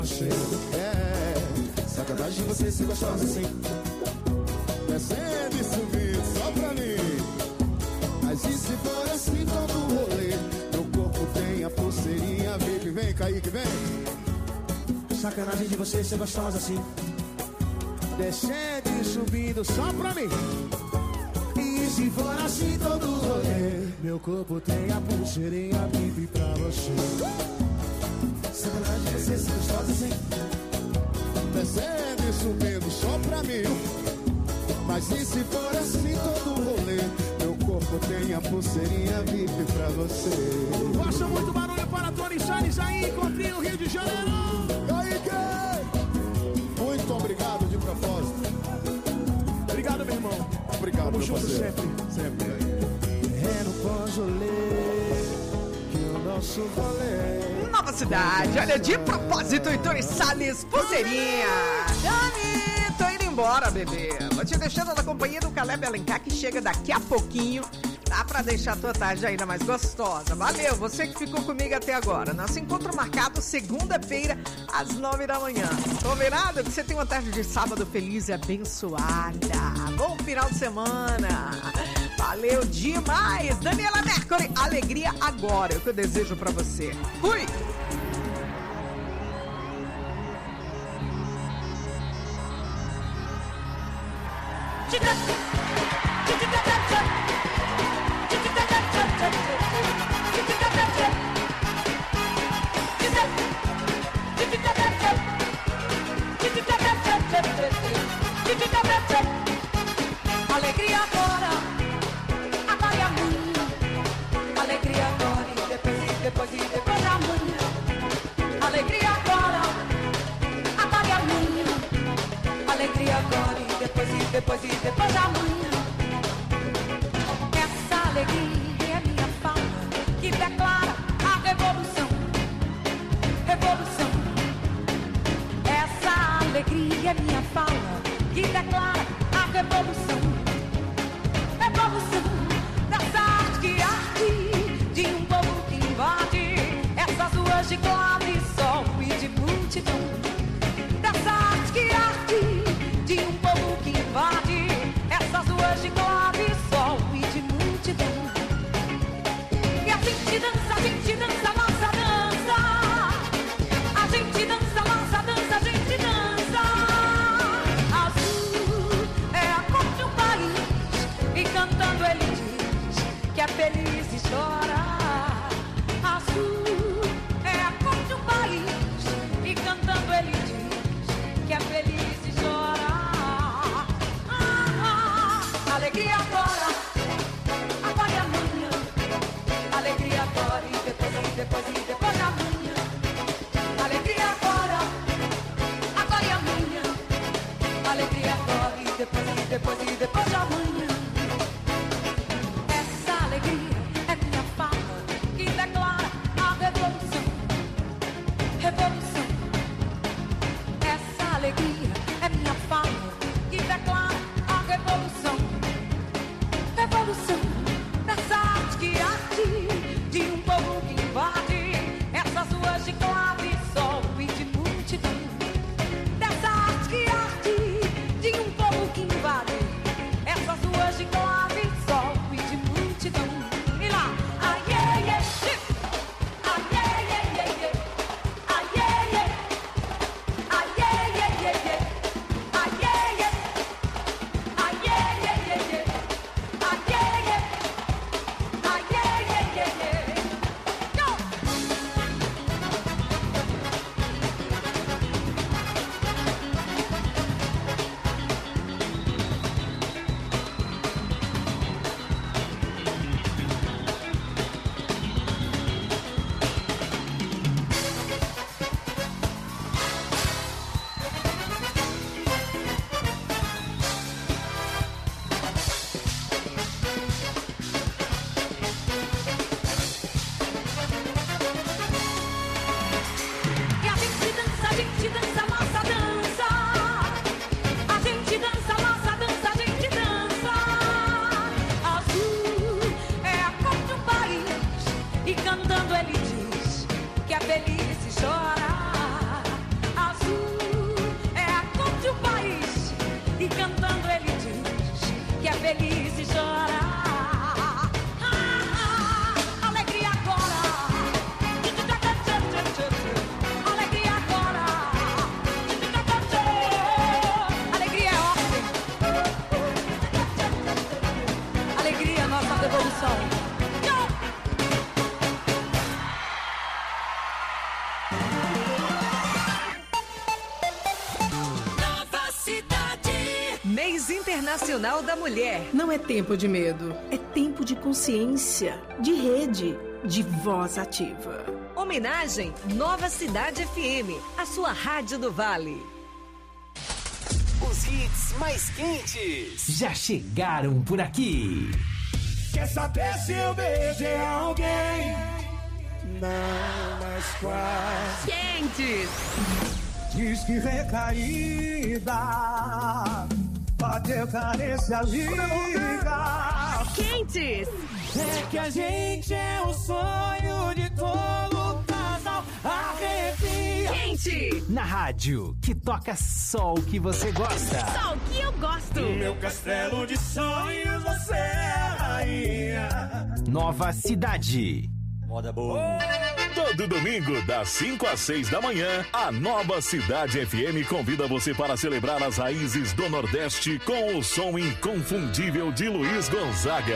Sacanagem você ser gostosa assim, descendo e subindo só pra mim. Mas e se for assim todo o rolê? Meu corpo tem a pulseirinha, baby, vem, Kaique, vem. Sacanagem de você ser gostosa assim, descendo e subindo só pra mim. E se for assim todo o rolê? Meu corpo tem a pulseirinha, baby, pra você. Sacanagem de você ser gostosa assim, descendo e subindo só pra mim. Mas e se for assim todo o rolê? Meu corpo tem a pulseirinha VIP pra você. Gosta muito barulho para Tony Salles aí, encontrei no Rio de Janeiro. Muito obrigado de propósito. Obrigado, meu irmão. Obrigado, meu parceiro. Sempre. É no pós-rolê que o nosso rolê. Nova Cidade, olha, de propósito, e Tony Salles, pulseirinha. Dani, tô indo embora, bebê. Vou te deixando na companhia do Caleb Alencar, que chega daqui a pouquinho. Dá pra deixar a tua tarde ainda mais gostosa. Valeu, você que ficou comigo até agora. Nosso encontro marcado segunda-feira, às 9 da manhã. Combinado? Que você tenha uma tarde de sábado feliz e abençoada. Bom final de semana. Valeu demais. Daniela Mercury, alegria agora. É o que eu desejo pra você. Fui! Alegria agora, agora amanhã. Alegria agora e depois amanhã. Alegria agora, agora amanhã. Alegria agora e depois amanhã. Essa alegria é minha fala que declara a revolução. Revolução. Essa alegria é minha fala que declara a revolução. Revolução dessa arte que arde, de um povo que invade essas ruas de clave, sol e de multidão. Dessa arte que arde, de um povo que invade essas ruas de clave, sol e de multidão. E a gente dança, a nossa dança. A gente dança, a nossa dança, a gente dança. Azul é a cor de um país, e cantando ele diz que é feliz e chora. Azul é a cor de um Internacional da Mulher. Não é tempo de medo, é tempo de consciência, de rede, de voz ativa. Homenagem Nova Cidade FM, a sua rádio do Vale. Os hits mais quentes já chegaram por aqui. Quer saber se eu beijei alguém? Não, mas quase. Quentes. Diz que recaída, bateu carência, liga. Quentes. É que a gente é o sonho de todo casal, arrepia. Quente. Na rádio, que toca só o que você gosta. Só o que eu gosto. No meu castelo de sonhos você é a rainha. Nova Cidade. Moda boa. Todo domingo, das 5 às 6 da manhã, a Nova Cidade FM convida você para celebrar as raízes do Nordeste com o som inconfundível de Luiz Gonzaga.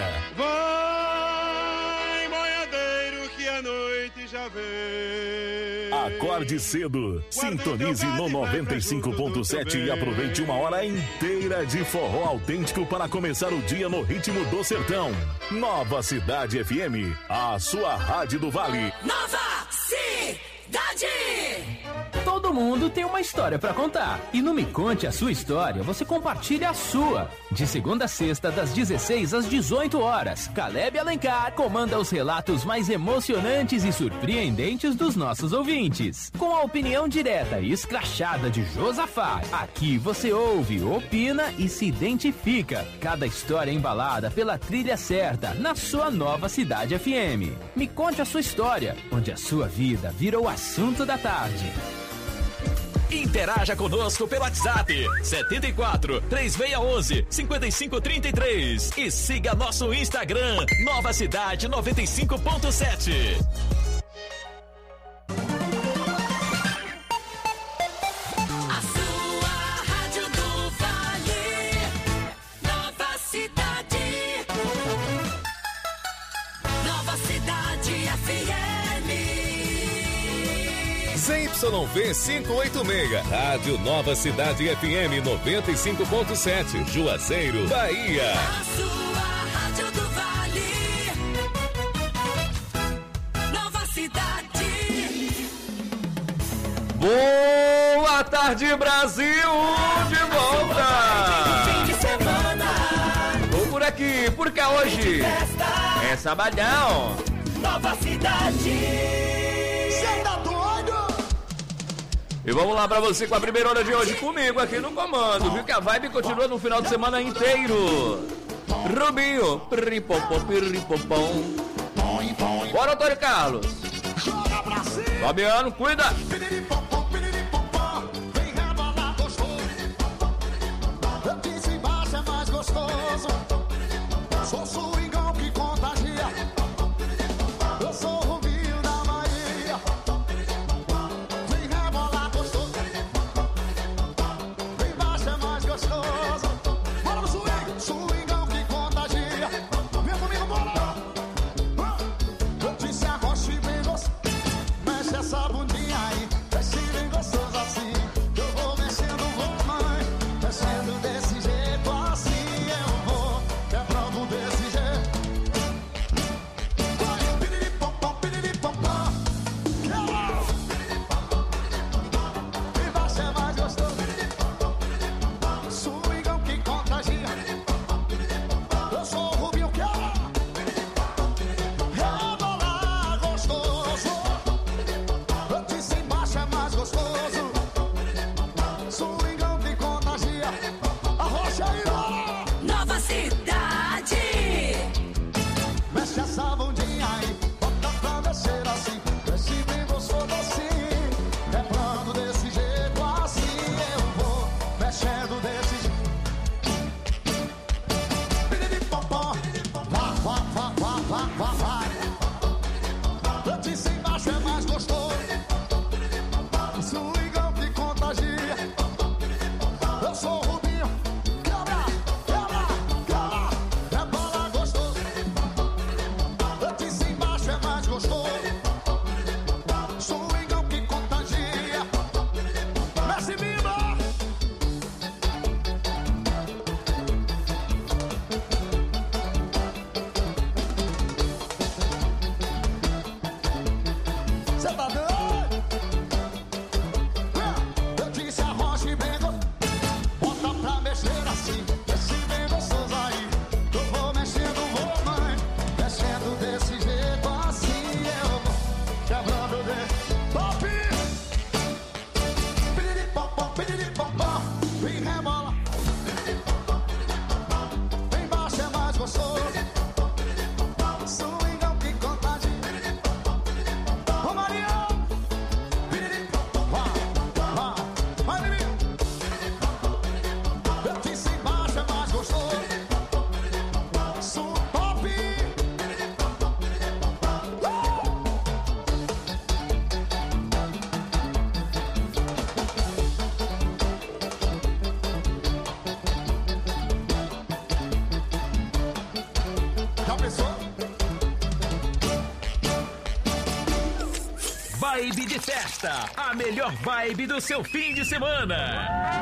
Vai, boiadeiro, que a noite já vem. Acorde cedo, sintonize no 95.7 e aproveite uma hora inteira de forró autêntico para começar o dia no ritmo do sertão. Nova Cidade FM, a sua rádio do Vale. Nova Cidade. Todo mundo tem uma história pra contar. E no Me Conte a Sua História, você compartilha a sua. De segunda a sexta, das 16 às 18 horas, Caleb Alencar comanda os relatos mais emocionantes e surpreendentes dos nossos ouvintes. Com a opinião direta e escrachada de Josafá, aqui você ouve, opina e se identifica. Cada história embalada pela trilha certa, na sua Nova Cidade FM. Me Conte a Sua História, onde a sua vida vira o assunto da tarde. Interaja conosco pelo WhatsApp 74 3611 5533 e siga nosso Instagram Nova Cidade 95.7. A sua rádio do Vale. Nova Cidade. Nova Cidade FM. ZYV 586, Rádio Nova Cidade FM 95.7, Juazeiro, Bahia. A sua rádio do Vale. Nova Cidade. Boa tarde, Brasil! De volta! Fim de semana. Vou por aqui, por cá hoje. É sabadão. Nova Cidade. E vamos lá pra você com a primeira hora de hoje comigo aqui no comando, viu que a vibe continua no final de semana inteiro. Rubinho, piripopom. Bora, Antônio Carlos. Fabiano, cuida. Desembaixo é mais gostoso. Sou swingão que contagia. Eu sou o Rubinho da Bahia. Vem rebolar gostoso. Vem baixo é mais gostoso. Bora no swing, swingão que contagia. Vem comigo, bora. Eu disse arrocha e bem gostoso. Mexe essa bundinha aí. Mexe bem gostoso assim. Eu vou mexendo, mãe. Mexendo desse jeito assim eu vou. É pronto desse jeito. Vibe de festa, a melhor vibe do seu fim de semana.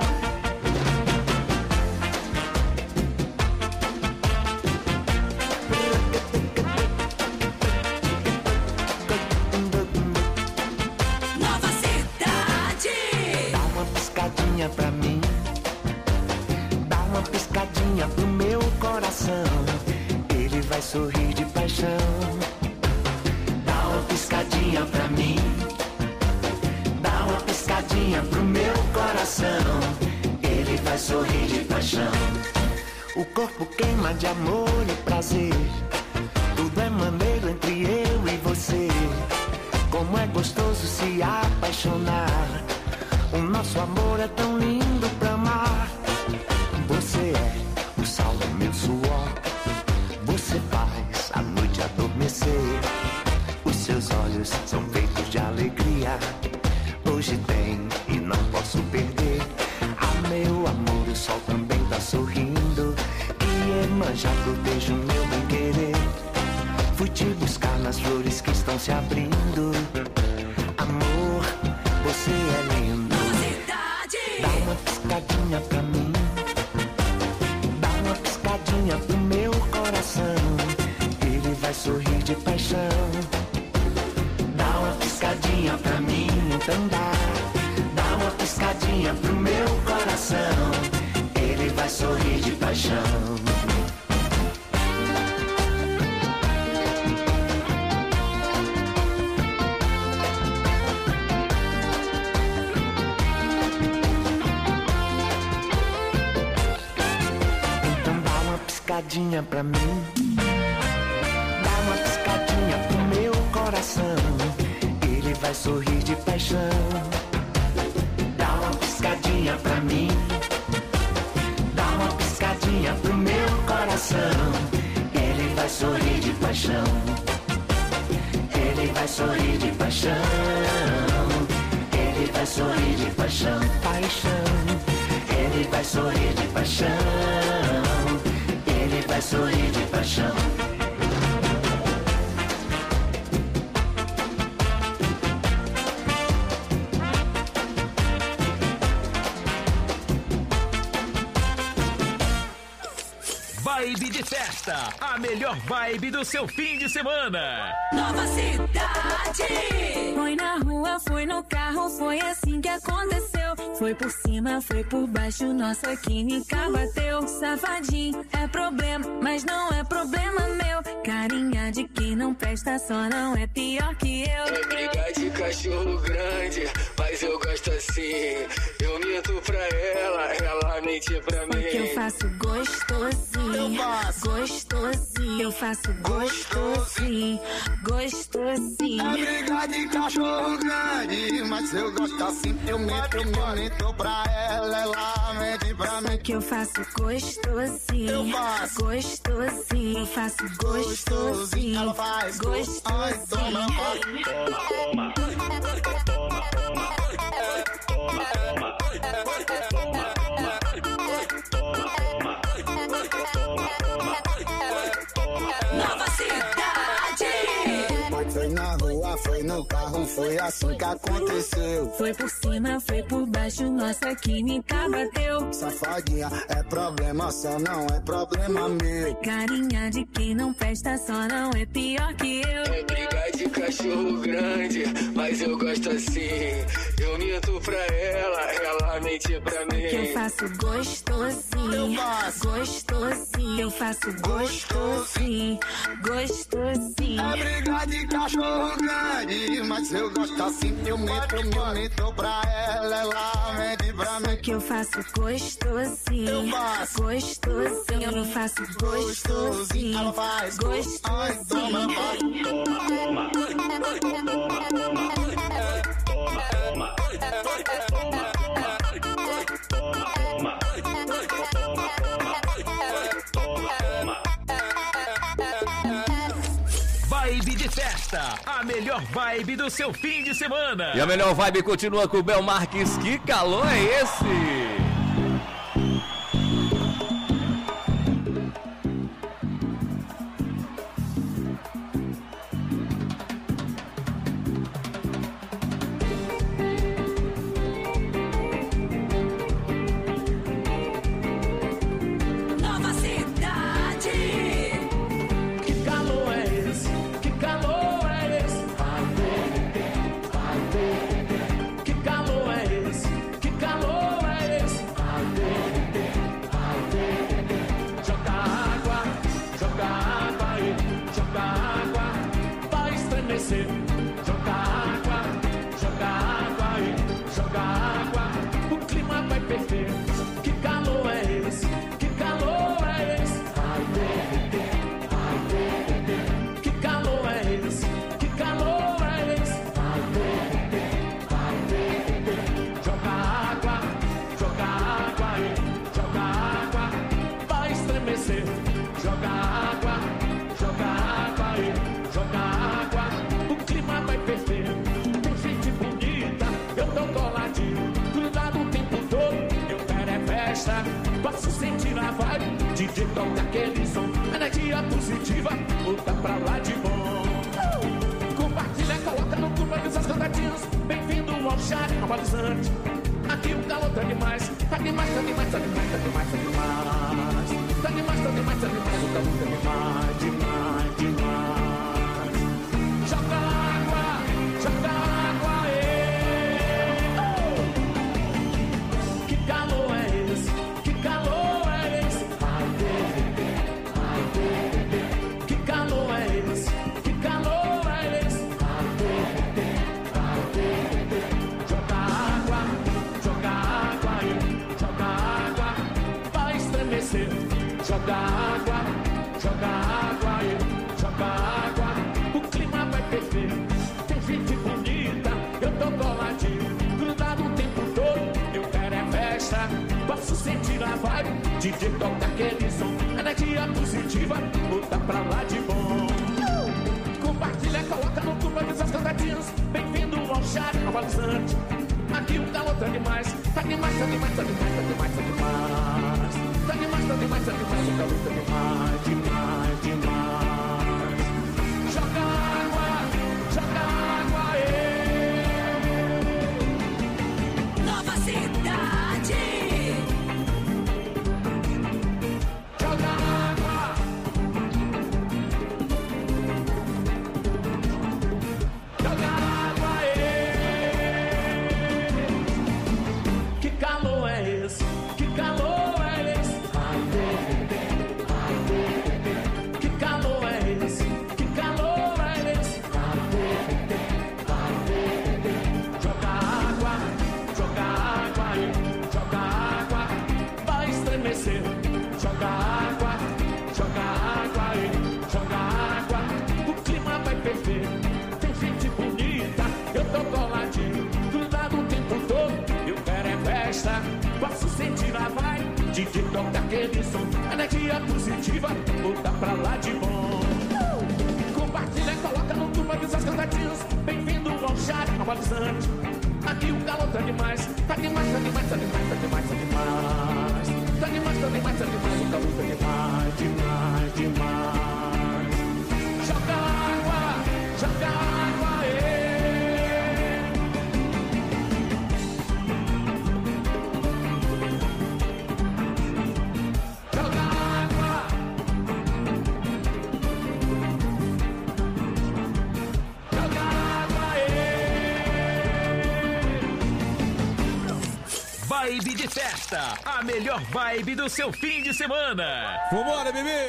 Nova Cidade. Dá uma piscadinha pra mim. Dá uma piscadinha pro meu coração. Ele vai sorrir de paixão. Dá uma piscadinha pra mim. Dá uma piscadinha pro meu coração. Ele vai sorrir de paixão. O corpo queima de amor e prazer. Tudo é maneiro entre eu e você. Como é gostoso se apaixonar. O nosso amor é tão lindo pra amar. Você é o sal do meu suor. Você faz a noite adormecer. Os seus olhos são feitos de alegria. Hoje tem e não posso perder. Ah, meu amor, o sol também tá sorrindo. E Iemanjá proteja o meu bem-querer. Fui te buscar nas flores que estão se abrindo. Amor, você é lindo. Dá uma piscadinha pra mim. Dá uma piscadinha pro meu coração. Ele vai sorrir de paixão. Dá uma piscadinha pra mim, então dá. Dá uma piscadinha pro meu coração. Ele vai sorrir de paixão. Piscadinha pra mim. Dá uma piscadinha pro meu coração. Ele vai sorrir de paixão. Dá uma piscadinha pra mim. Dá uma piscadinha pro meu coração. Ele vai sorrir de paixão. Ele vai sorrir de paixão. Ele vai sorrir de paixão. Paixão. Ele vai sorrir de paixão. Ele vai sorrir de paixão. Vibe de festa, a melhor vibe do seu fim de semana. Nova Cidade. Foi na rua, foi no carro, foi assim que aconteceu. Foi por cima, foi por baixo, nossa química bateu. Safadinho é problema, mas não é problema meu. Carinha de que não presta, só não é pior que eu. É briga de cachorro grande, mas eu gosto assim. Eu minto pra ela mente pra mim. Porque eu faço gostosinho, eu faço gostosinho. Eu faço gostosinho, gostosinho. É briga de cachorro grande, mas eu gosto assim. Eu minto pra ela mente pra mim. Que eu faço gostosinho, eu faço gostosinho. Eu faço gostosinho, ela faz gostosinho. Ai, toma, toma, Nova Cidade. Foi na rua, foi no carro, foi assim que aconteceu. Foi por cima, foi por baixo, nossa química bateu. Safadinha, é problema só, não é problema meu. Carinha de quem não presta, só não é pior que eu. É briga de cachorro grande, mas eu gosto assim. Eu minto pra ela mente pra mim. Que eu faço gostosinho, eu faço gostosinho. Eu faço gostosinho, gostosinho. É briga de cachorro grande, mas eu gosto assim. Eu minto pra ela mente pra mim. Que eu faço gostosinho, eu faço gostosinho. Eu faço gostosinho, ela faz gostosinho. Ai, toma, toma, Vibe de festa, a melhor vibe do seu fim de semana. E a melhor vibe continua com o Bel Marques. Que calor é esse? festa, posso sentir a vibe. DJ toca aquele som, energia positiva, volta pra lá de bom. Compartilha, coloca no grupo, avisa as cantadinhas. Bem-vindo ao chat atualizante. Aqui o calor tá demais, tá demais, tá demais, tá demais, tá demais, tá demais. Tá demais, tá demais, tá demais, o calor tá demais, demais, demais. Joga água, Que calor é esse? Que calor é esse? Ai, bebê, que calor é esse? Que calor é esse? Ai, bebê, joga água aí, joga água, vai estremecer. Joga água aí, joga água, o clima vai ferver. Tem gente bonita, eu tô coladinho, grudado o tempo todo, eu quero é festa. Posso sentir a vibe, DJ toca aquele som, energia positiva, volta pra lá de bom. Compartilha, coloca no tubo, avisa as cantadinhas. Bem-vindo ao chat atualizante. Aqui o calor tá demais, tá demais, tá demais, tá demais, tá demais, tá demais. Tá demais, tá demais, tá demais, o calor tá demais, demais, demais. Joga água aí. Nova Cidade. Joga água. Joga água aí. Que calor é esse? Que calor é esse? Ai, bebê. Que calor é esse? Que calor é esse? Ai, bebê. Joga água aí, joga água, vai estremecer. Joga água aí, joga água, o clima vai ferver. Tem gente bonita, eu tô coladinho, grudado o tempo todo, eu quero é festa. Posso sentir a vibe, DJ toca aquele som, energia positiva, volta pra lá de bom. Compartilha, coloca no tubo, avisa as cantadinhas. Bem-vindo ao chat atualizante. Aqui o calor tá demais, tá demais, tá demais, tá demais, tá demais, tá demais. Tá demais, tá demais, tá demais, o calor tá demais, demais, demais. Joga água aí. Joga água. Joga água aí. Vibe de festa, a melhor vibe do seu fim de semana. Vambora, bebê!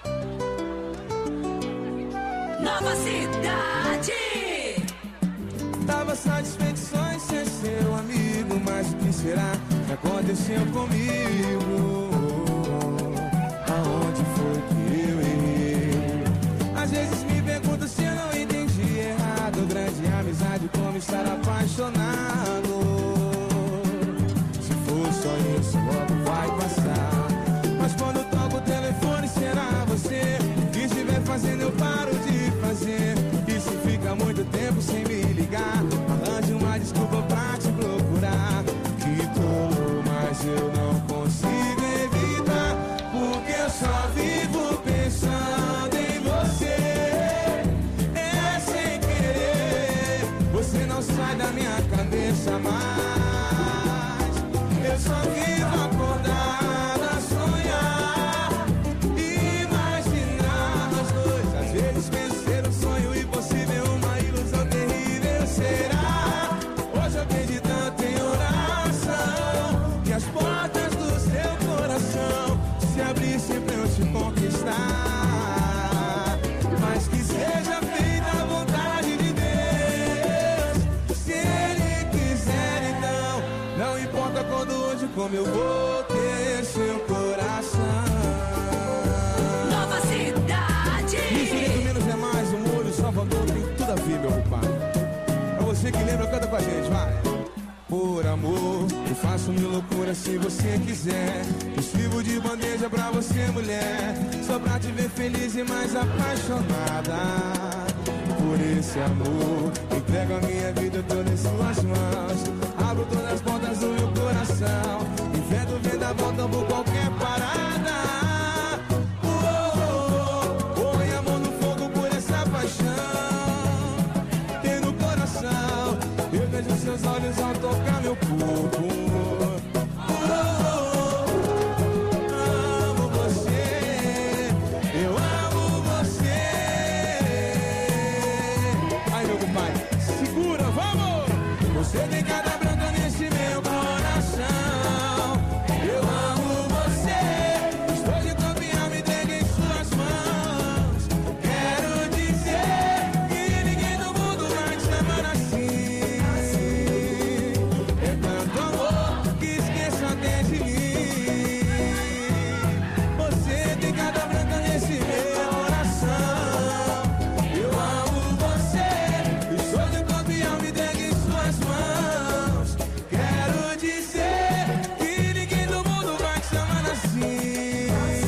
Nova Cidade. Tava satisfeito só em ser seu amigo, mas o que será que aconteceu comigo? Aonde foi que eu errei? Às vezes me pergunto se eu não entendi errado. Grande amizade como estar apaixonado. Se for só isso, logo vai passar. Mas quando toco o telefone será você. Que estiver fazendo eu paro de fazer. E se fica muito tempo sem me ligar, arranje uma desculpa pra te procurar. Que tolo, mas eu não consigo evitar, porque eu só vivo pensando em você. É sem querer, você não sai da minha cabeça mais. Eu só vivo acordado a sonhar, imaginar nós dois. Às vezes penso ser um sonho impossível, uma ilusão terrível. Será? Hoje eu perdi tanto em oração, que as portas do seu coração se abrissem pra eu te conquistar. Mas que seja feita a vontade de Deus. Se Ele quiser, então não importa quando, onde, como eu vou ter seu coração. Nova Cidade. Isso menos é mais, o molho Salvador tem tudo a ver, meu pai. Pra você que lembra, canta com a gente, vai. Por amor, eu faço mil loucuras se você quiser. Eu sirvo de bandeja pra você, mulher, só pra te ver feliz e mais apaixonada. Por esse amor, entrego a minha vida toda em suas mãos. Abro todas as portas do meu coração. Invento vendaval por qualquer parada. Põe a mão no fogo por essa paixão. Tem no coração, eu vejo seus olhos ao tocar meu corpo. Amo você, eu amo você. Aí meu compadre, segura, vamos! Você tem cada branca nesse meu coração. Eu amo você, estou de confiar, me entregue em suas mãos. Quero dizer que ninguém no mundo vai te amar assim. É tanto amor que esqueço até de mim. Você tem cada branca nesse meu coração. Eu amo você, estou de confiar, me entregue em suas mãos. Quero dizer que ninguém no mundo vai te amar assim.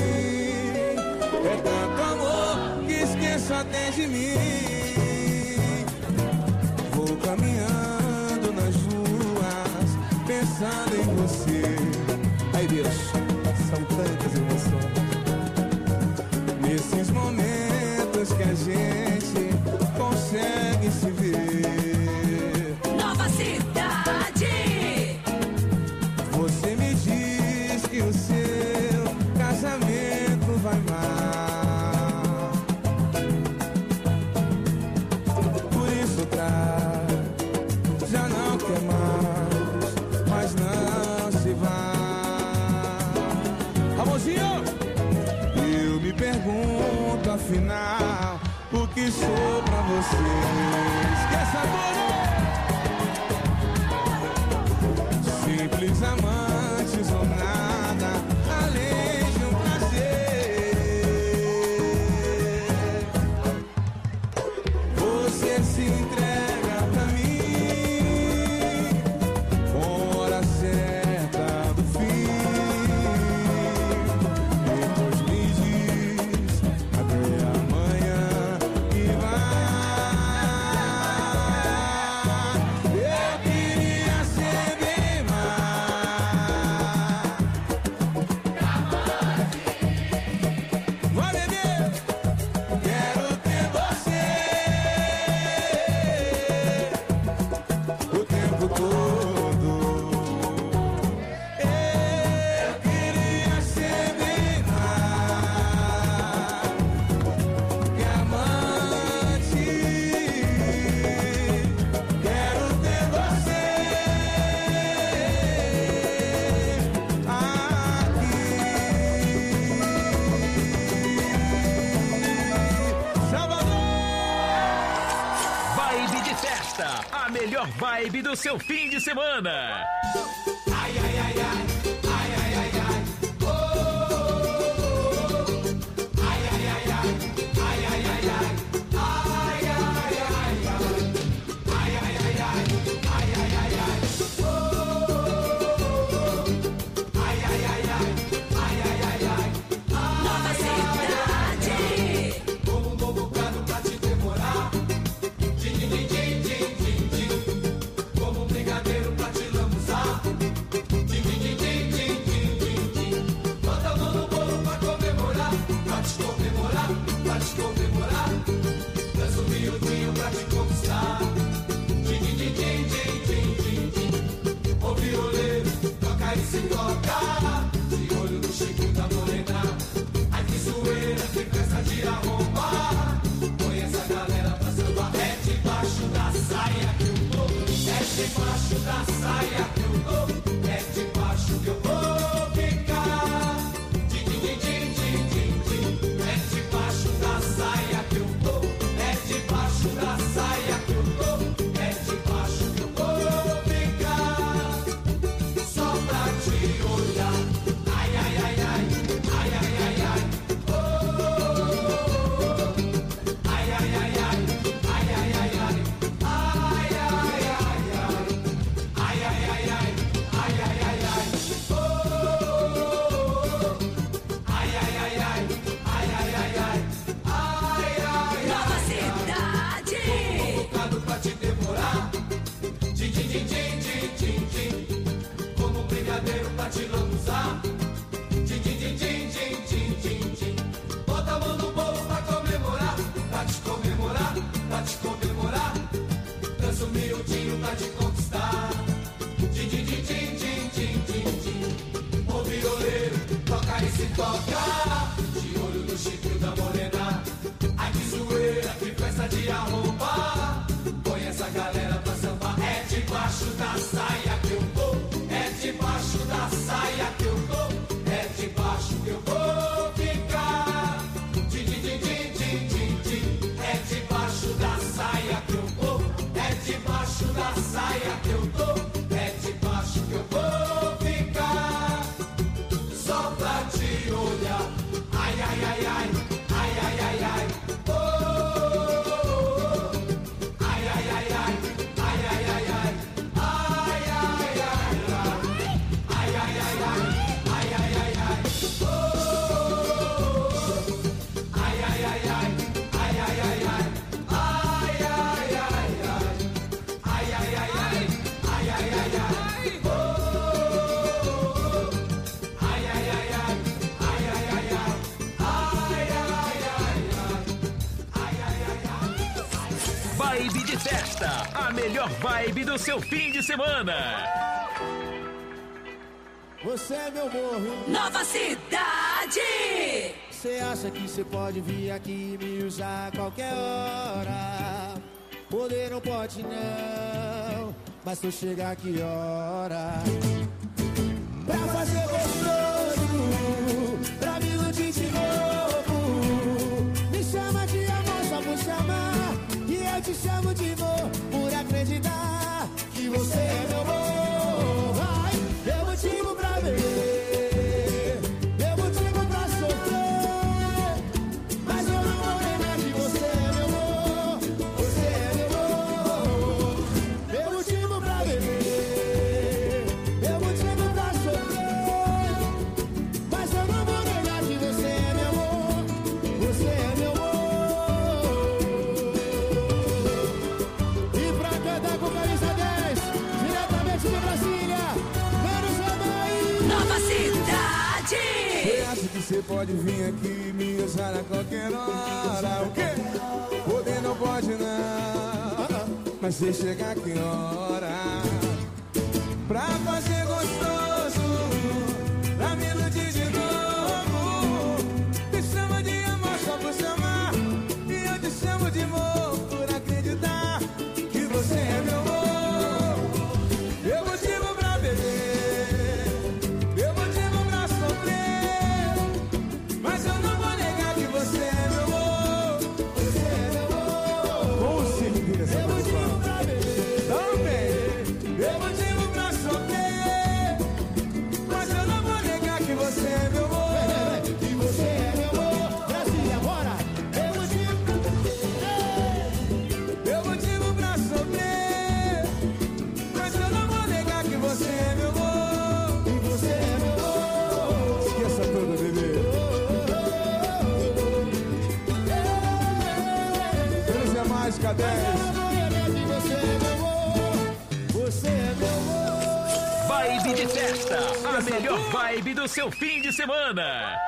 É tanto amor que esqueço até de mim. Vou caminhando nas ruas, pensando em você. Aí Deus, são tantas emoções. Nesses momentos que a gente consegue se ver. Nova Cidade. Você me diz que o seu casamento vai mal. Por isso já não quer mais, mas não se vai. Amorzinho, eu me pergunto afinal o que sou pra você. Esqueça tudo. Simples amantes ou nada além de um prazer. Você se entrega pra mim com hora certa do fim. Depois me diz até amanhã que vai. Eu queria ser bem mais. Vai, bebê, quero ter você o tempo todo. Eu queria ser bem mais que amante. Quero ter você aqui. Salvador! Vibe de festa, a melhor vibe do seu fim de semana. Nova Cidade. Como um novo plano pra te demorar. Din, din, din, din, din, din. Como um brigadeiro pra te lambuzar. tocar, de olho no Chiquinho da Morena. Ai que zoeira, que festa de arrombar. Põe essa galera pra sambar. É debaixo da saia que eu vou, é debaixo da saia que eu vou, é debaixo que eu vou ficar. Din, din, din, din, din, din, din. É debaixo da saia que eu vou, é debaixo da saia que eu tô, é debaixo que eu vou ficar. Só pra te olhar. Ai, ai, ai, ai, ai, ai, ai, ai. Oh, oh, oh, oh. Ai, ai, ai, ai, ai, ai, ai, ai. Ai, ai, ai, ai. Ai, ai, ai, ai, ai, ai, ai, ai. Oh, oh, oh. Ai, ai, ai, ai, ai, ai, ai, ai. Ai, ai, ai, ai. Ai, ai, ai, ai, ai, ai, ai, ai. Oh, oh, oh. Ai, ai, ai, ai, ai, ai, ai, ai. Ai, ai, ai, ai. Vibe de festa, a melhor vibe do seu fim de semana. Você é meu morro. Nova Cidade. Você acha que você pode vir aqui e me usar a qualquer hora? Poder não pode não, mas se eu chegar que hora? Pra fazer gostoso, pra me iludir de novo. Me chama de amor só por chamar, e eu te chamo de amor por acreditar que você é meu amor. Ai, eu motivo pra beber, eu motivo pra sofrer, mas eu não vou negar que você é meu amor, você é meu amor. Eu motivo pra beber, eu motivo pra sofrer, mas eu não vou negar que você é meu amor, você é meu amor. E pra cantar com Camisa 10, diretamente de Brasília, menos a Bahia. Nova Cidade. Você acha que você pode vir aqui e me usar a qualquer hora? O quê? Poder não pode não, mas se chegar que hora? Pra fazer gostoso, pra me iludir de novo. Me chama de amor só por chamar, e eu te chamo de amor por acreditar que você é meu amor. Eu motivo pra beber, eu motivo pra sofrer, mas eu não vou negar que você é meu amor, você é meu amor. Com certeza, eu motivo pra beber, também. Eu motivo pra sofrer, mas eu não vou negar que você é meu amor, que você é meu amor. Brasília, bora! Eu motivo pra sofrer, mas eu não vou negar que você é meu amor, que você é meu amor. Esqueça tudo, bebê. Feliz é mágica 10. Você é meu amor, você é meu amor. Vibe de festa, a melhor vibe do seu fim de semana.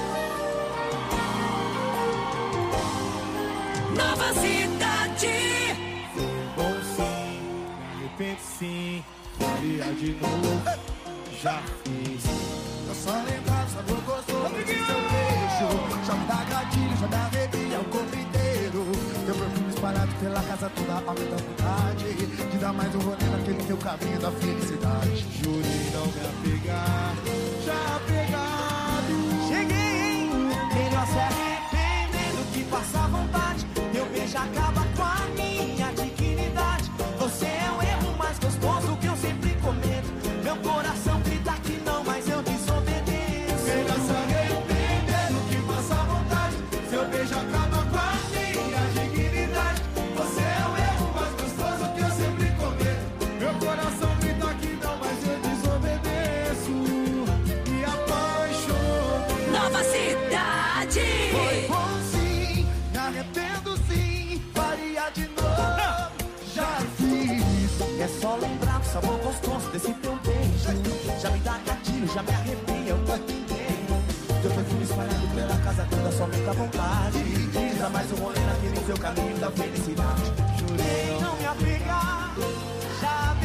Nova Cidade. Bom sim, de repente sim, faria de novo, já fiz. Eu só lembrar, sabor gostoso de seu beijo. Já me dá gatilho, já me arrepia o corpo inteiro. Teu perfume espalhado pela casa toda aumenta a vontade de dar mais um rolê naquele teu caminho da felicidade. Jurei não me apegar, já apegado. Cheguei, hein? Melhor se arrepender do que passar vontade. Teu beijo acaba com a minha dignidade. Você é o erro mais gostoso que eu sempre cometo. Meu coração grita que não, mas eu desobedeço. Melhor se arrepender do que passar vontade. Seu beijo acaba com a minha dignidade. Você é o erro mais gostoso que eu sempre cometo. Meu coração grita que não, mas eu desobedeço. Me apaixonei. Nova Cidade. Foi bom sim, me arrependo sim, faria de novo, já fiz. É só lembrar do sabor gostoso desse teu beijo. Já me dá gatilho, já me arrepia o corpo inteiro. Teu perfume espalhado pela casa toda, só me dá vontade de dar mais um rolê naquele seu caminho da felicidade. Jurei não me apegar, já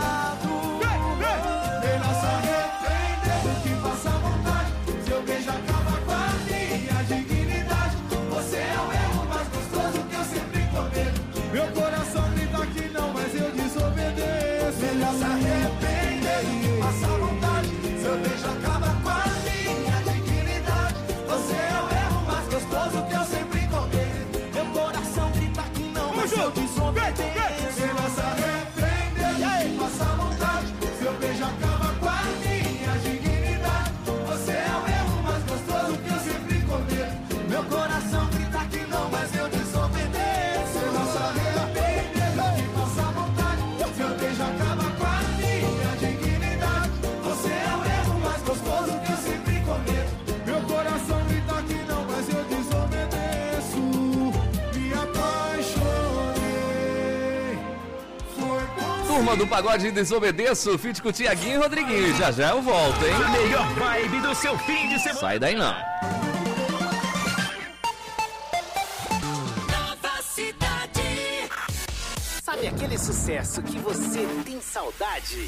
pegado. Melhor se arrepender do que passar vontade. Seu beijo acaba Turma do Pagode Desobedeço, feat com o Tiaguinho e Rodriguinho. Já já eu volto, hein? A melhor vibe do seu fim de semana. Sai daí não. Nova Cidade. Sabe aquele sucesso que você tem saudade?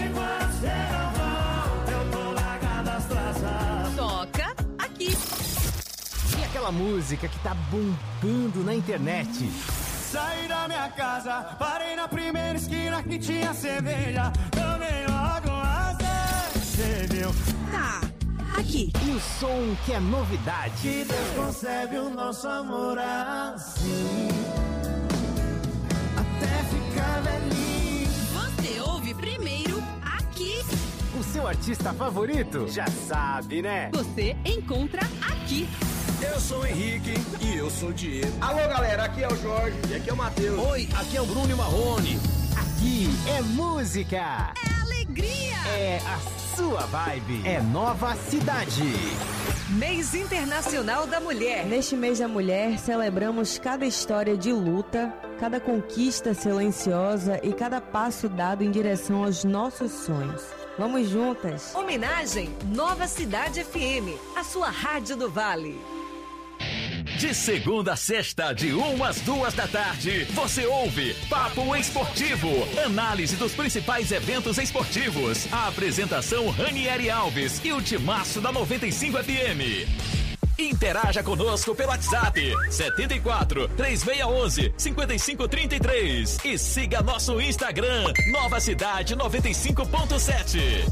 Toca aqui. E aquela música que tá bombando na internet? Saí da minha casa, parei na primeira esquina que tinha cerveja. Tomei logo uma cerveja. Tá, aqui. E o som que é novidade? Que Deus concebe o nosso amor assim, até ficar velhinho. Você ouve primeiro aqui. O seu artista favorito? Já sabe, né? Você encontra aqui. Eu sou o Henrique e eu sou o Diego. Alô, galera, aqui é o Jorge e aqui é o Matheus. Oi, aqui é o Bruno e Marrone. Aqui é música. É alegria. É a sua vibe. É Nova Cidade. Mês Internacional da Mulher. Neste mês da mulher, celebramos cada história de luta, cada conquista silenciosa e cada passo dado em direção aos nossos sonhos. Vamos juntas. Homenagem Nova Cidade FM, a sua rádio do Vale. De segunda a sexta, de 1 às 2 da tarde, você ouve Papo Esportivo, análise dos principais eventos esportivos. A apresentação Ranieri Alves e o timaço da 95 FM. Interaja conosco pelo WhatsApp 74 3611 5533 e siga nosso Instagram Nova Cidade 95.7.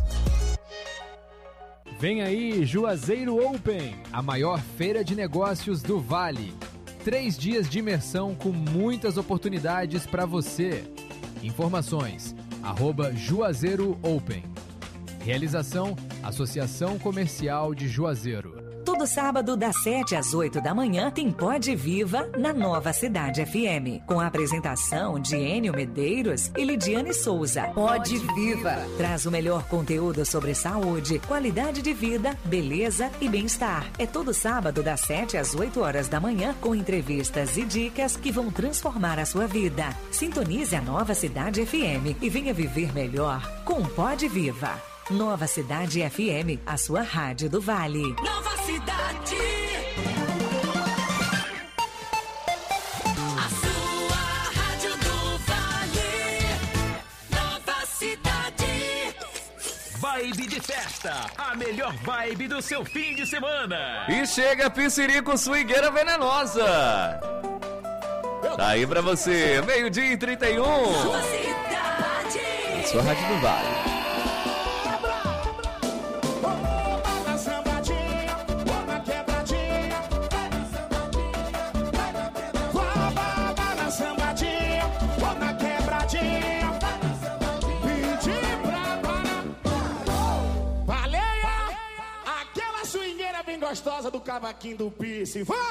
Vem aí, Juazeiro Open, a maior feira de negócios do Vale. 3 dias de imersão com muitas oportunidades para você. Informações, @Juazeiro Open. Realização, Associação Comercial de Juazeiro. Todo sábado, das 7 às 8 da manhã, tem Pode Viva na Nova Cidade FM. Com a apresentação de Enio Medeiros e Lidiane Souza. Pode Viva traz o melhor conteúdo sobre saúde, qualidade de vida, beleza e bem-estar. É todo sábado, das 7 às 8 horas da manhã, com entrevistas e dicas que vão transformar a sua vida. Sintonize a Nova Cidade FM e venha viver melhor com Pode Viva. Nova Cidade FM, a sua rádio do Vale. Nova Cidade. A sua rádio do Vale. Nova Cidade. Vibe de festa, a melhor vibe do seu fim de semana. E chega Piscirico Swingueira Venenosa. Tá aí pra você, 12h31. Nova Cidade. A sua rádio do Vale. Gostosa do cavaquinho do piercing. Vá!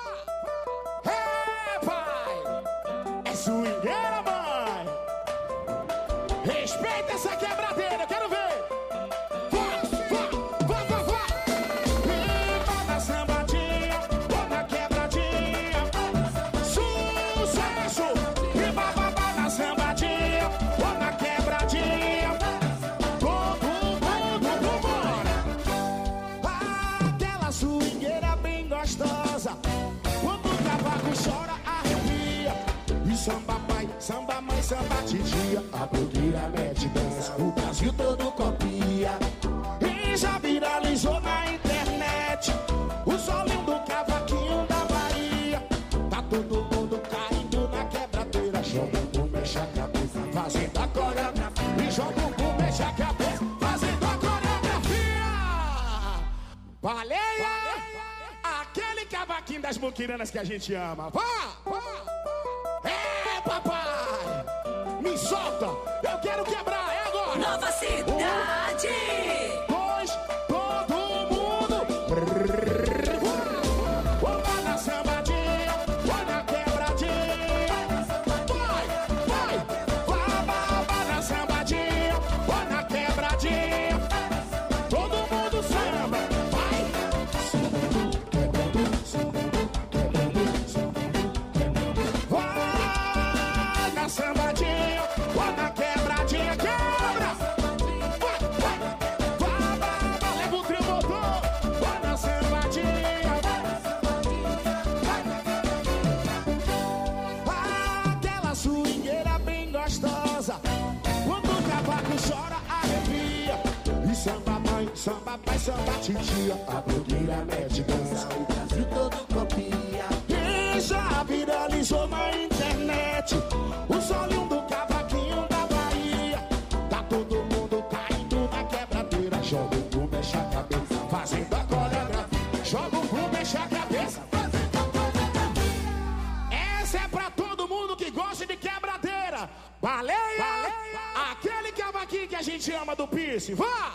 É, pai! É swingueira, mãe! Respeita essa quebradeira, quero ver! Vá! Vá na sambadinha, vou na quebradinha. Sucesso! Vá na sambadinha, vou na quebradinha. Todo mundo, vambora! Swingueira bem gostosa, quando o cavaco chora, arrepia. E samba pai, samba mãe, samba titia, a blogueira mete dança, o Brasil todo copia. E já viralizou na internet o solinho do cavaquinho da Bahia. Tá todo mundo caindo na quebradeira, joga o bumbum, mexe a cabeça, fazendo a coreografia. E joga o bumbum, mexe a cabeça, fazendo a coreografia. Baleia! Aquele cavaquinho das muquiranas que a gente ama. Vá! É, papai! Me solta! Eu quero quebrar, é agora! Nova Cidade! 2, todo mundo! Vou na sambadinha, vou na quebradinha. Vai na sambadinha, vou na quebradinha. Todo mundo samba! Vai na sambadinha, vou na quebradinha. samba pai, samba titia, a blogueira mete dança, o Brasil todo copia. E já viralizou na internet o solinho do cavaquinho da Bahia. Tá todo mundo caindo na quebradeira. Joga o cu, mexe a cabeça, fazendo a coreografia. Joga o cu, mexe a cabeça, fazendo a coreografia. Essa é pra todo mundo que gosta de quebradeira. Baleia! Aquele cavaquinho que a gente ama do piercing. Vá!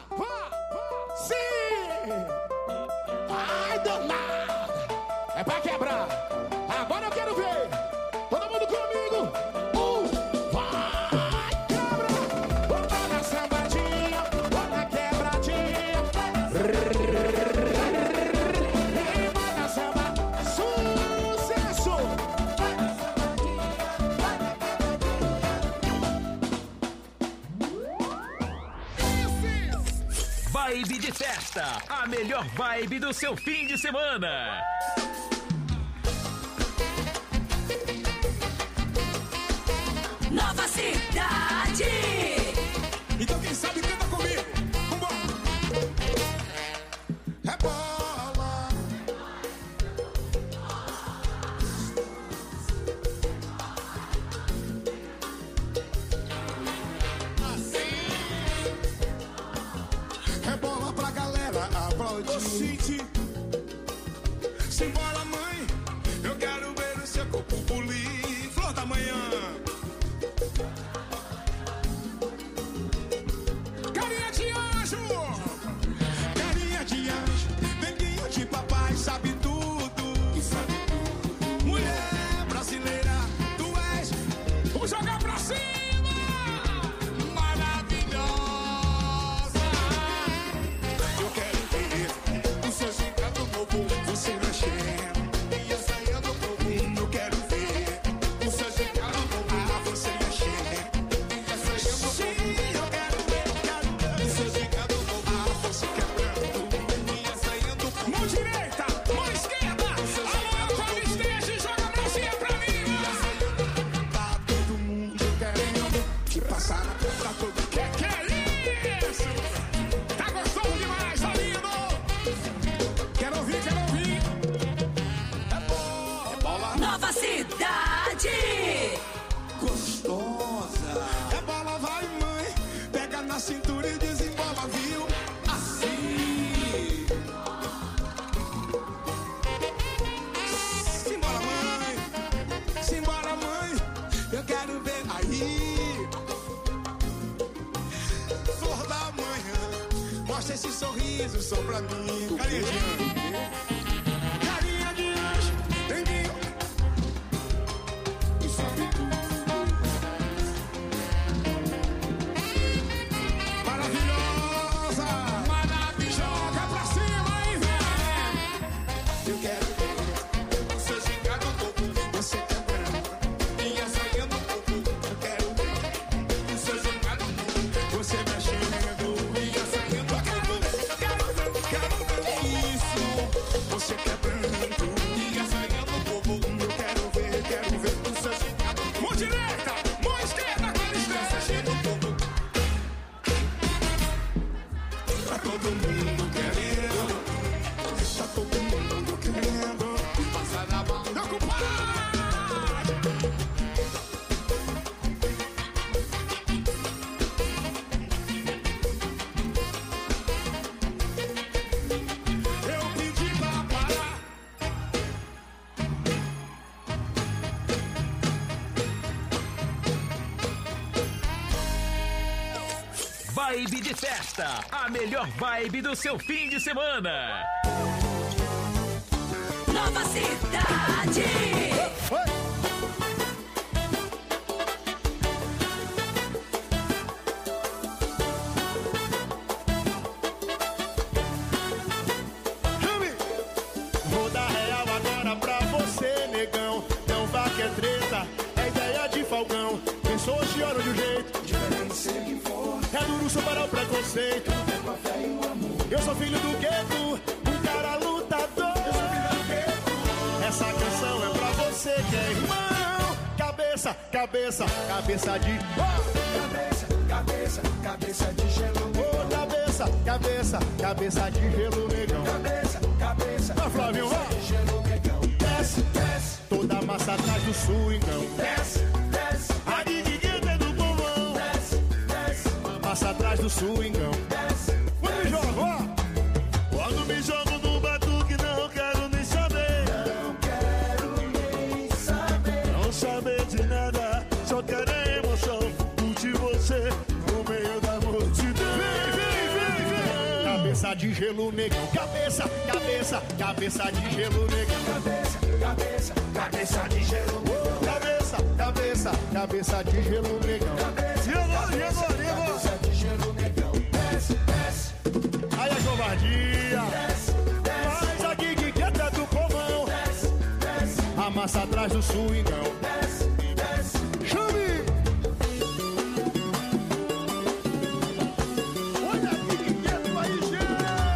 Sim! Ai, danado! É pra quebrar. Agora eu quero ver. Todo mundo comigo. Vai, quebra. Bota na sambadinha, bota na quebradinha. E vai na samba. Sucesso! Vibe de festa, a melhor vibe do seu fim de semana. Nova Cidade. Então quem sabe canta comigo. Vambora. É bola. É bola pra galera aplaudir. Simbora, mãe. Eu quero ver o seu corpo bulir. Flor da manhã. Carinha de anjo. Carinha de anjo. Neguinho de papai, sabe tudo. Mulher brasileira, tu és. Vamos jogar pra cima. Maravilhosa. Eu quero ver o seu gigante novo, você mexendo. E ensaiando o povo. Eu quero ver o seu gigante novo, você mexendo. E ensaiando o povo. Eu quero ver o seu gigante novo, você quebrando. E ensaiando o povo. Mão direita, mão esquerda. Alô, qual esteja, joga a mãozinha pra mim. Tá todo mundo querendo te passar na conta todo. Que é isso? Tá gostoso demais, tá lindo? Quero ouvir, quero ouvir. É bola. Nova Cidade. Gostosa. É bola, vai, mãe. Pega na cintura e desembola, viu? Assim. Simbora, mãe. Simbora, mãe. Eu quero ver aí. Flor da manhã. Mostra esse sorriso só pra mim. Carinha de anjo. Carinha de anjo. Neguinho. E sabe tudo. Maravilhosa. Maravilhosa. Pra cima e vem. Eu quero ver o seu gigante novo, você quebrando. E ensaiando o povo. Eu quero ver o seu gigante novo, você mexendo. E ensaiando o povo. Quero ver isso. Você quebrando. E ensaiando o povo. Eu quero ver o seu gigante novo. Mão direita, mão esquerda, qual esteja o povo. Tá todo mundo querendo. Tá todo mundo querendo. Passar na mão. Meu compadre. Eu pedi pra parar. Vibe de festa, a melhor vibe do seu fim de semana. Nova Cidade. Vou dar real agora pra você, negão. Não vá que é treta, é ideia de Falcão. Pensou de hora de um jeito diferente, seja que for. É duro superar o preconceito. Eu sou filho do gueto, um cara lutador. Essa canção é pra você que é irmão. Cabeça, cabeça, cabeça de... Cabeça, cabeça, cabeça de gelo. Cabeça. cabeça, cabeça, cabeça de gelo, negão. Cabeça, cabeça, vai, Flávio, vai. De gelo, negão. Desce, desce, toda a massa atrás do swingão. Desce, desce, a dividida do povão. Desce, desce, massa atrás do swingão. Desce, quando me joga, ó. Quando me jogo no batuque, não quero nem saber. Não quero nem saber. Não saber de nada, só quero a emoção. Curte você no meio da multidão. Vem, vem, vem, vem. Cabeça de gelo, negão. Cabeça, cabeça, cabeça de gelo, negão. Cabeça, cabeça, cabeça de gelo, negão. Cabeça, cabeça, cabeça de gelo, negão. Cabeça, e agora, e agora, e agora? Cabeça de gelo, negão. Desce, desce. Aí a covardia. Desce, desce. Faz aqui que quieta do povão. Desce, desce. A massa atrás do swingão. Desce, desce. Chame! Olha aqui que quieto aí, gente!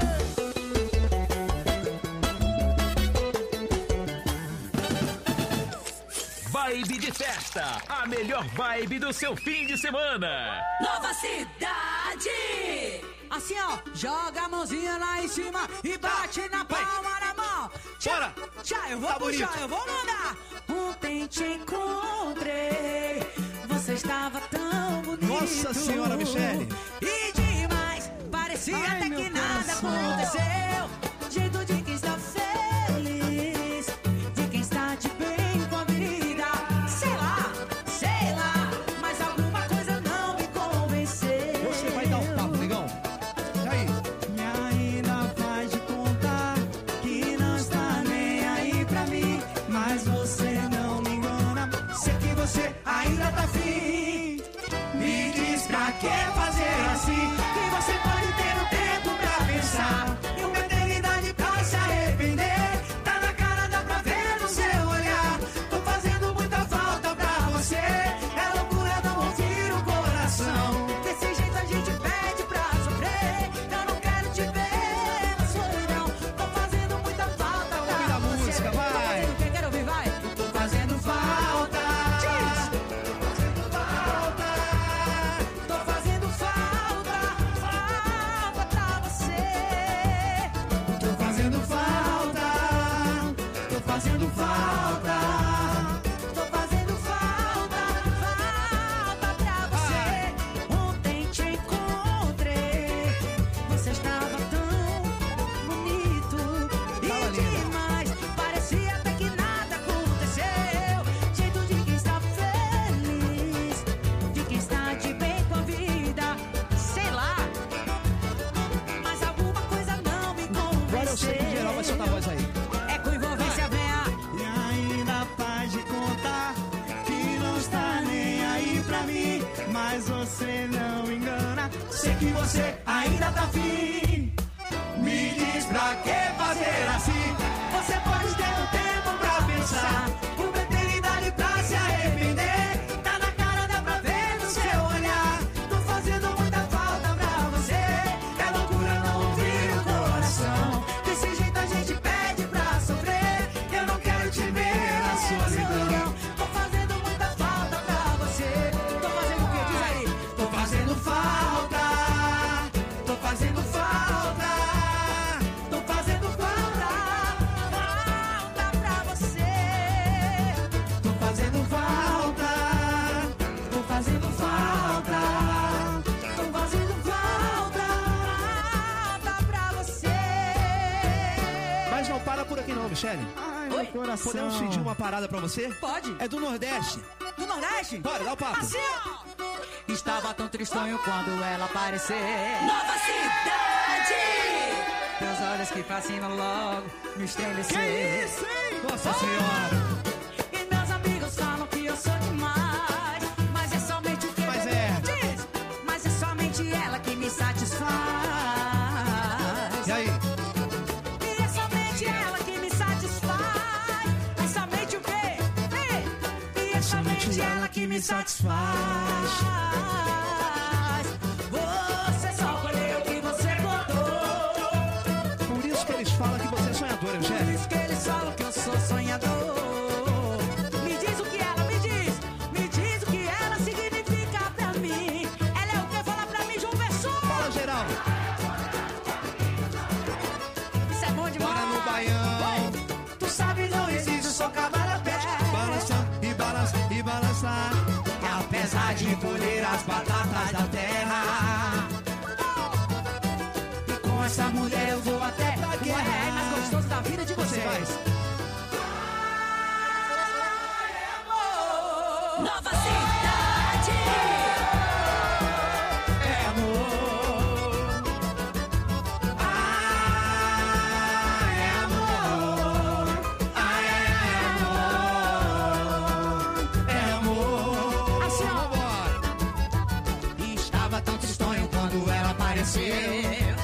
Vibe de festa, a melhor vibe do seu fim de semana. Nova Cidade! Assim, ó, joga a mãozinha lá em cima e bate na palma da mão. Tchau, tchau, eu vou puxar, bonito. Eu vou mandar. Ontem te encontrei, você estava tão bonito. Nossa Senhora, Michele. E demais, parecia até que nada aconteceu. Jeito de quem está feliz, de quem está de bem com a vida. Sei lá, mas alguma coisa não me convenceu. Você vai dar um papo, negão? E aí? E ainda faz de contar que não está nem aí pra mim, mas você não me engana. Sei que você ainda tá afim. Me diz pra que fazer assim, que você pode ter um tempo pra pensar e uma eternidade pra se arrepender. Tá na cara, dá pra ver no seu olhar. Tô fazendo muita falta pra você. É loucura não ouvir o coração. Desse jeito a gente pede pra sofrer. Eu não quero te ver na solidão. Tô fazendo muita falta pra Ouve a você. música, vai. Tô fazendo o que quero ouvir, vai. Tô fazendo falta. Tô fazendo falta, falta pra você. Tô fazendo falta, tô fazendo falta. Tô fazendo falta, falta pra você. Ontem te encontrei, você estava tão bonito e demais. Parecia até que nada aconteceu. Jeito de quem está feliz, de quem está de bem com a vida. Sei lá, mas alguma coisa não me convenceu. Agora eu sei que geral vai soltar a voz aí. É com envolvência, venha. E ainda faz de contar que não está nem aí pra mim, mas você não engana. Sei que você ainda tá afim. Me diz pra que fazer assim. Você pode ter um tempo pra pensar, uma eternidade pra se arrepender. Tá na cara, dá pra ver no seu olhar. Tô fazendo muita falta pra você. É loucura não ouvir o coração. Desse jeito a gente pede pra sofrer. Eu não quero te ver na solidão. Tô fazendo muita falta pra você. Tô fazendo o que? Diz aí. Tô fazendo falta. Tô fazendo falta. Tô fazendo falta. Falta pra você. Tô fazendo falta. Tô fazendo falta. Tô fazendo falta. Falta pra você. Mas não para por aqui não, Michele. Oi? Podemos pedir uma parada pra você? Pode. É do Nordeste. Do Nordeste? Bora, dá o papo. Assim, ó. Estava tão tristonho quando ela aparecer. Nova Cidade! Teus olhos que fascinam logo me estremecer. Que isso, hein? Nossa Senhora! E meus amigos falam que eu sou demais, mas é somente o que Mas diz. Mas é somente ela que me satisfaz. E aí? E é somente ela que me satisfaz. É somente o quê? E é somente ela que me satisfaz. Você só colheu o que você plantou. Por isso que eles falam que você é sonhadora, Michele. Por isso que eles falam que eu sou sonhador. Me diz o que ela me diz. Me diz o que ela significa pra mim. Ela é o que? Fala pra mim, João Pessoa. Fala, geral. batatas da terra. E com essa mulher eu vou até o R.A. mais gostoso da vida de vocês. Nova Cidade. É amor. É amor. É amor. Assim, ó. E estava tão tristonho quando ela apareceu.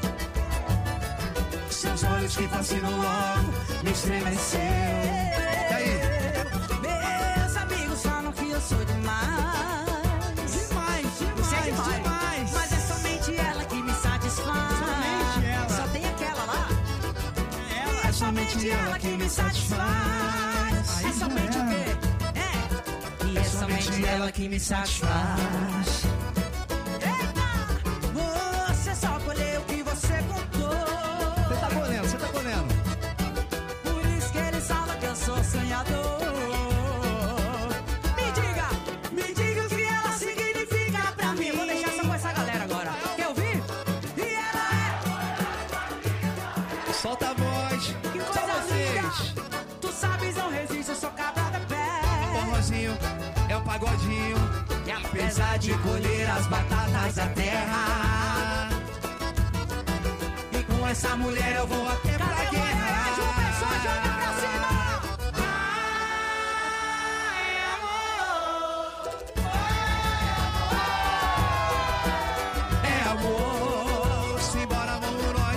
Seus olhos que fascinam logo me estremeceu. E aí? Meus amigos falam que eu sou demais. Você é demais. Mas é somente ela que me satisfaz. Somente ela. Só tem aquela lá. É somente ela que me satisfaz. É somente o quê? E é somente ela que me satisfaz. Você só colheu o que você contou. Você tá colhendo. Por isso que eles falam que eu sou sonhador. Me diga o que ela significa pra mim. Eu vou deixar só com essa galera agora. Quer ouvir? E ela é. Solta a voz. Que Só coisa vocês. linda. Tu sabes, não resisto, eu sou cabra da pé. Forrozinho, é o pagodinho. E apesar de colher as batatas da terra, e com essa mulher eu vou até pra guerra. Uma pessoa joga pra cima. É amor. Simbora, vamos nós.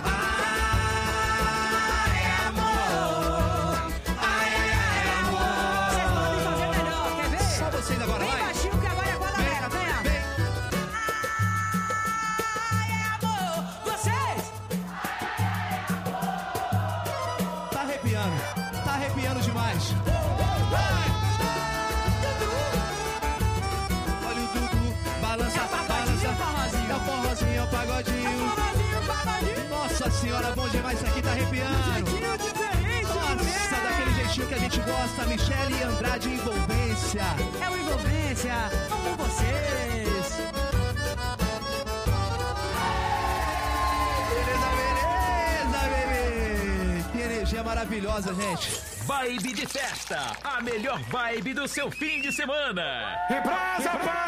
É amor. É amor. Vocês podem fazer melhor, quer ver? Só vocês agora, Bem vai. baixinho que agora é com a galera, venha. É amor. Vocês. Tá arrepiando demais. Olha o Dudu, balança, balança. É o forrozinho, é o pagodinho. Nossa senhora, bom demais, isso aqui tá arrepiando. Nossa, daquele jeitinho que a gente gosta, Michele Andrade Envolvência. É o Envolvência, amo vocês. Beleza, bebê. Que energia maravilhosa, gente. Vibe de festa, a melhor vibe do seu fim de semana. Represa,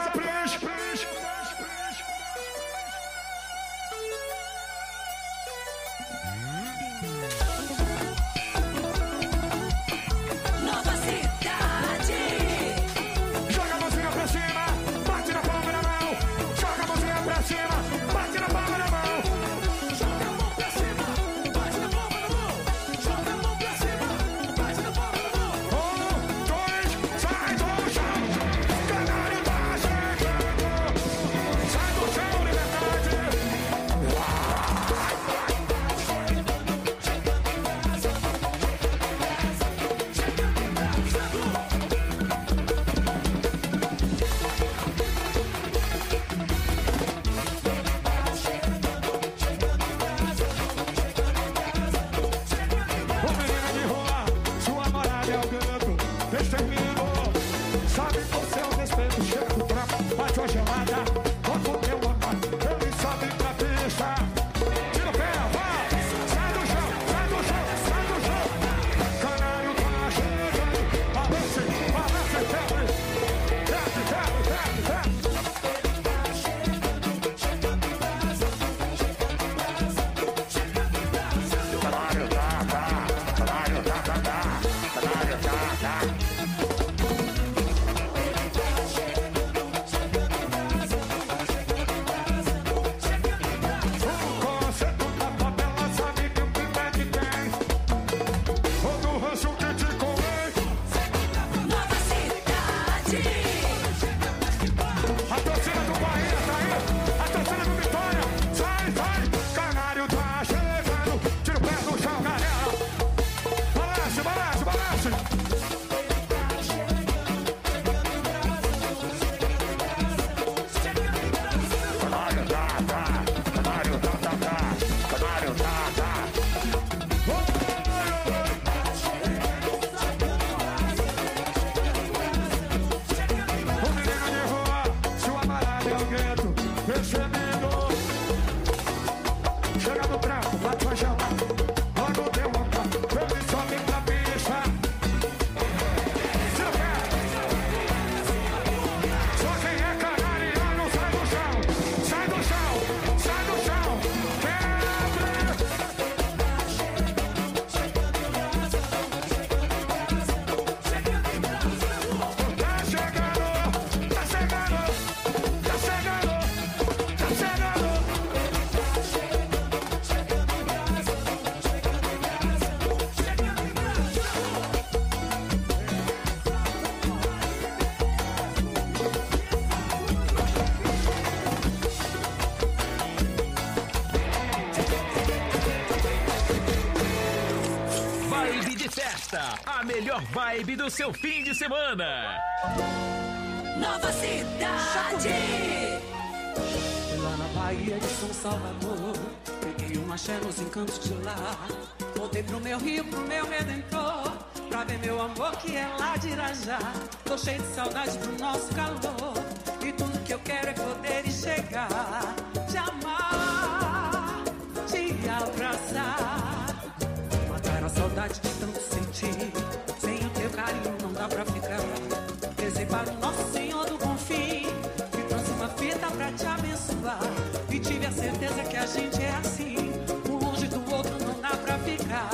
Nova Cidade. Joga a mãozinha pra cima, bate na palma da mão. Joga a mãozinha pra cima, bate na palma da mão. Joga a mão pra cima, bate na palma da mão. Joga a mão pra cima, bate na palma da mão. 1, 2, sai do chão. Canário tá chegando. no trampo, bate uma chama. Quando deu uma pá, ele sobe pra pista. Só quem é canariano sai do chão. Sai do chão, sai do chão. Vibe de festa, a melhor vibe do seu fim de semana. Nova Cidade. Fui lá na Bahia de São Salvador, peguei um axé nos encantos de lá. Voltei pro meu rio, pro meu redentor, pra ver meu amor que é lá de Irajá. Tô cheio de saudade do nosso calor, e tudo que eu quero é poder chegar, te amar, te abraçar. Matar a saudade de tanto sentir, sem o teu carinho não dá pra ficar. Rezei para o nosso Senhor do Bom Fim, me trouxe uma fita pra te abençoar, e tive a certeza que a gente é assim, um longe do outro não dá pra ficar.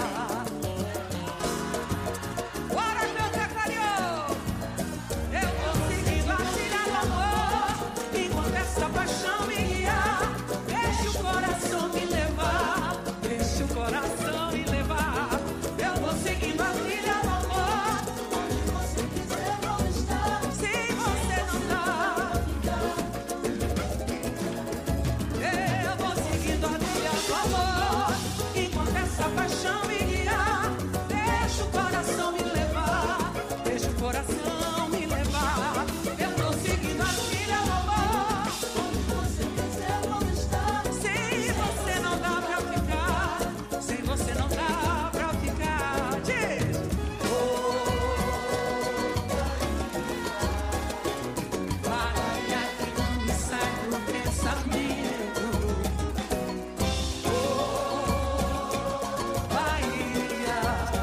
Bora cantar, Clariô! Eu vou seguindo a trilha do amor, enquanto essa paixão me guiar. Deixa o coração me levar, deixa o coração me levar. Eu vou seguindo a trilha do amor, onde você quiser eu vou estar. Se você não dá, eu vou seguindo a trilha do amor, enquanto essa paixão me guiar. Deixa o coração me levar, deixa o coração me levar. Eu vou seguindo a trilha do amor, onde você quiser eu vou estar. Se você não dá pra ficar, sem você não dá pra ficar. Diz! Bahia que não me sai do pensamento. Bahia,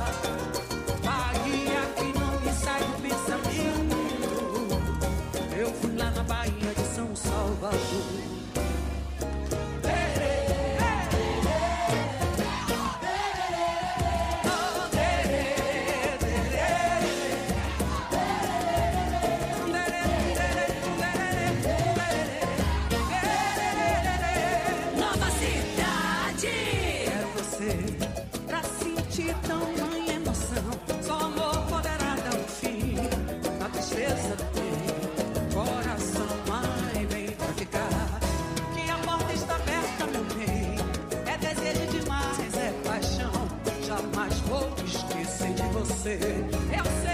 Bahia que não me sai do pensamento. Eu fui lá na Bahia de São Salvador. Nova Cidade. Quero você pra sentir tamanha emoção. Só amor poderá dar um fim na tristeza do teu coração. Ai, vem pra ficar, que a porta está aberta, meu bem. É desejo demais, é paixão. Jamais vou esquecer de você. Eu sei